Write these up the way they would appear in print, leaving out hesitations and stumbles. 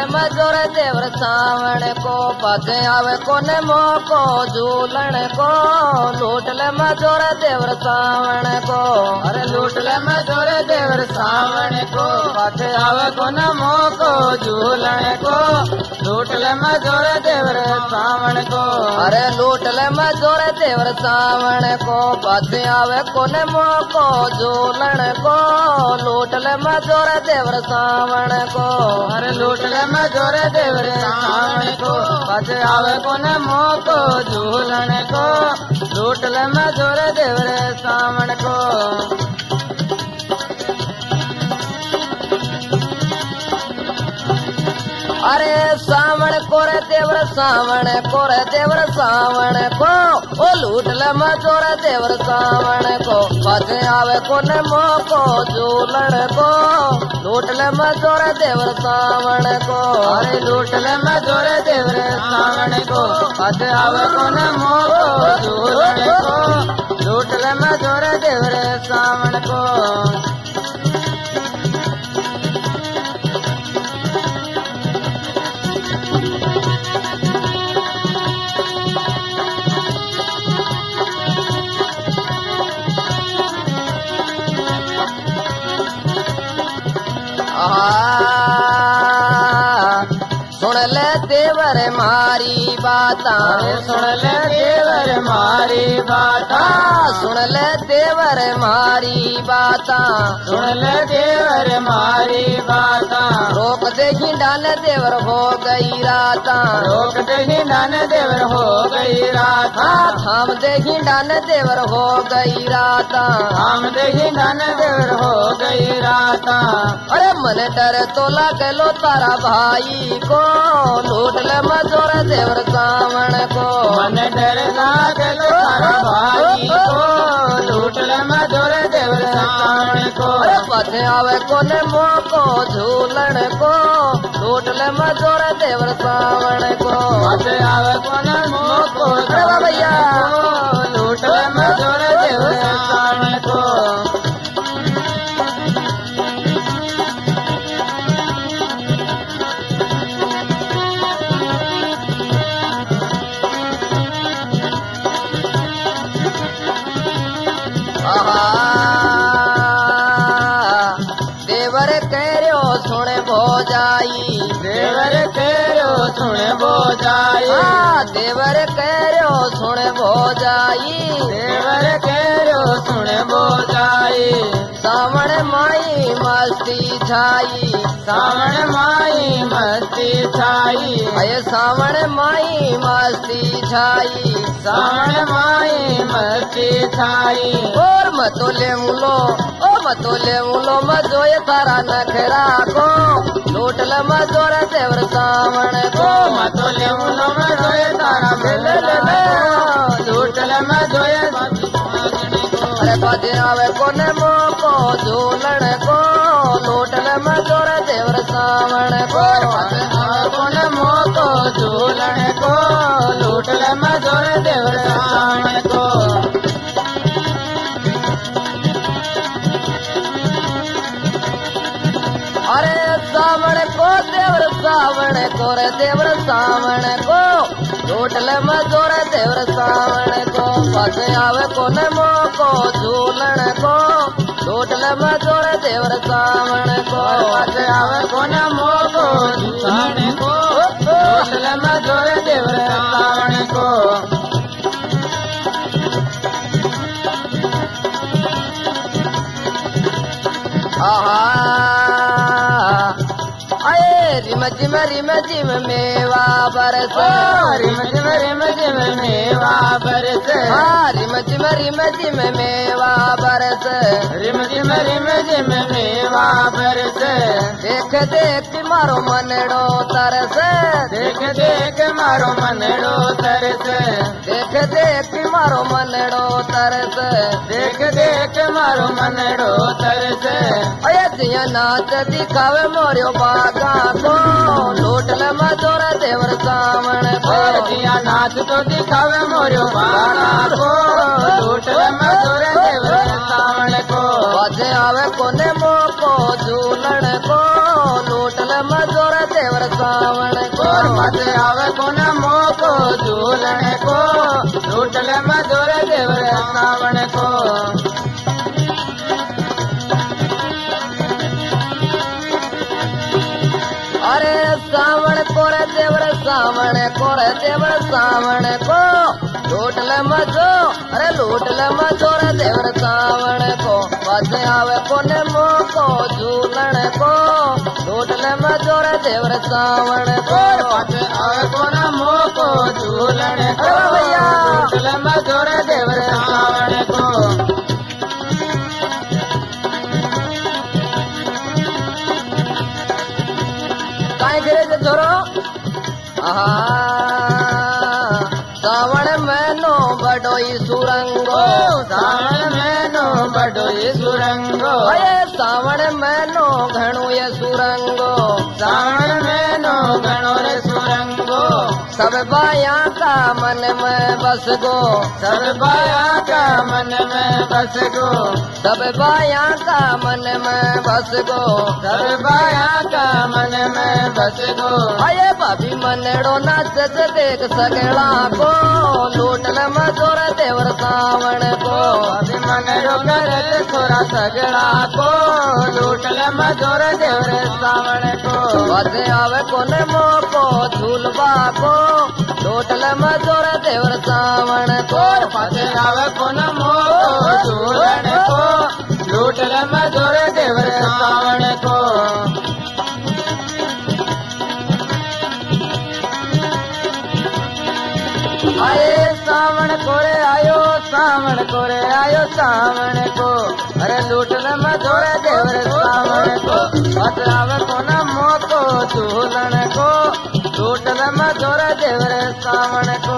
मजूर देवर सावण को पथे आवे कोने मोको झूलन को लूट ले मजूर देवर सावण को अरे लूट ले मजूर देवर सावण को पथे आवे कोने मोको झूलन को लूट ले मजूर देवर सावण को अरे लूट ले मजूर देवर सावण को पथे आवे कोने मोको झूलन को लूट ले मजूर देवर सावण को अरे लूट ले मजूर देवर सावण को पथे आवे कोने मोको झूलन को लूट ले मजूर देवर सावण को अरे सावण को रे देवर सावण को रे देवर सावण को ओ लूट ले मजूर देवर सावण को पथे आवे कोने मोको झूलन को लूट ले मजूर देवर सावण को अरे लूट ले मजूर देवर सावण को पथे आवे कोने मोको झूलन को लूट ले मजूर देवर सावण को सुन ले देवर मारी बाता सुन ले देवर मारी बाता सुन ले देवर मारी बाता सुन ले देवर मारी बाता रोक दे डाल देवर हो गई राता रोक दे डाल देवर हो गई राता थाम दे डाल देवर हो गई राता थाम दे डाल देवर हो गई राता अरे मन डर तो लगलो तारा भाई को लूट ले मजूर देवर सावण को मन डर लागलो तारा भाई को लूट ले मजूर देवर सावण को अरे पथे आवे कोने मोको झूलन को लूट ले मजूर देवर सावण को पथे आवे कोने मोको अरे भैया लूट ले मजूर देवर सावण को देवर कहो सुन भो जाई देवर कहो सुन भो जाई देवर कहो सुन भो जाई देवर कहो सुन भो जाई सावण माई मस्ती छाई सावण माई मस्ती छाई अय सावण माई मस्ती छाई सावण माई मस्ती छाई और मतोले मुलो ओ मतोले मुलो मजोय तारा नखरा को लूट ले मजोर देवर सावण को मतोले मुलो मजोय तारा लूट ले मजोय अरे पथे आवे कोने मोको झूलन को लूट ले मजोर देवर सावण को कोने मोको झूलन को लूट ले मजोर देवर सावण को अरे सावण को देवर सावण को रे देवर सावण को लूट ले मजूर देवर सावण को पथे आवे कोने मोको झूलन को लूट ले मजूर देवर सावण को पथे आवे कोने मोको झूलन को लूट ले मजूर देवर सावण को रिम जिम मेवा बरस रिम जिम मेवा बरस रिम जिम मेवा बरस रिम जिम मेवा बरस देख देख मारो मनड़ो तरस देख देख मारो मनड़ो तरस देख देख मारो मनड़ो तरस देख देख मारो मनड़ो तरस अयोध्या नाच दिखावे मोरियो बागा को लूट ले मजूर देवर सावण को अयोध्या नाच तो दिखावे मोरियो बागा को लूट ले मजूर देवर सावण को पथे आवे कोने मोको झूलन को लूट ले मजूर देवर सावण आवे कोन मोको झूलण को लूटल मजूर देवर सावण को अरे सावण को रे देवर सावण को रे देवर सावण को लूटल मजो अरे लूटल मजो रे देवर सावण को पाछे आवे कोने मोको झूलण को लूटल मजो रे देवर सावण को पाछे आवे कोन मोको झूलण को अरे भैया लूटल मजूर देवर सावण को काय करे जे छोरो आहा सावण महीनो बडोई सुरंगो सावण महीनो बडोई सुरंगो अरे सावण महीनो घणो ये सुरंगो सावण महीनो घणो रे सुरंगो सब बाया का मन में बस गो सब बाया का मन में बस गो सब बाया का मन में बस गो सब बाया का मन में बस गो अये भाभी मनेड़ो नाच देख सगेड़ा को लूटल मजोर देवर सावण को अभी मन रोकर थोड़ा सगड़ा को लूटल मजूर देवर सावण को बजे आवे कोने मोको झूलबा को लूटल मजोर देवर सावण को पाछे आवे कोन मोको झूलण को लूटल मजूर देवर सावण को आए सावण को रे आयो सावण को रे आयो सावण को अरे लूटल मजूर देवर सावण को पाछे आवे कोन मोको झूलण को लूटल मजूर देवर सावण को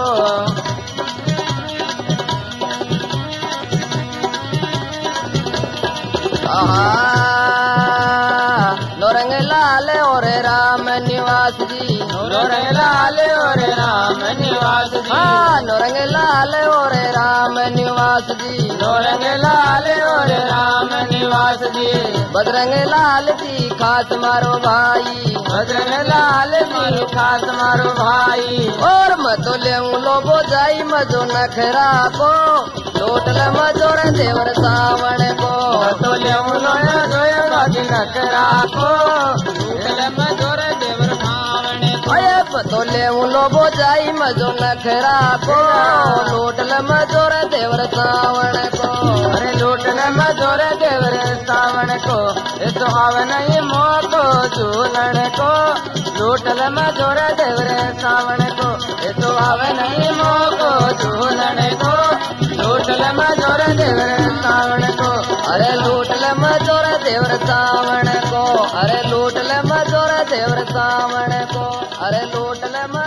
नौरंग लाल और राम निवास जी नौरंग लाल और राम निवास जी हाँ नौरंग लाल और राम निवास जी नौरंग लाल और राम निवास जी बजरंग लाल जी खास मारो भाई बजरंग लाल जी खास मारो भाई और मतो ले लोगो जाई मजो नखरा को टोटल मजोर देवर सावण को तो ले लोया जोया बाजी नकरा को लूटल मजूर देवर सावण को अये पतो ले लोगो जाई मजो नखरा को टोटल मजोर देवर सावण को अरे लूटल मजूर देवर सावण को ये तो आवे नहीं मोको झूलण को लूटल मजूर देवर सावण को ये तो आवे नहीं मोको झूलण को लूटल मजूर देवर सावण को अरे लूटल मजोर देवर सावण को अरे लूटल मजोर देवर सावण को अरे लूटल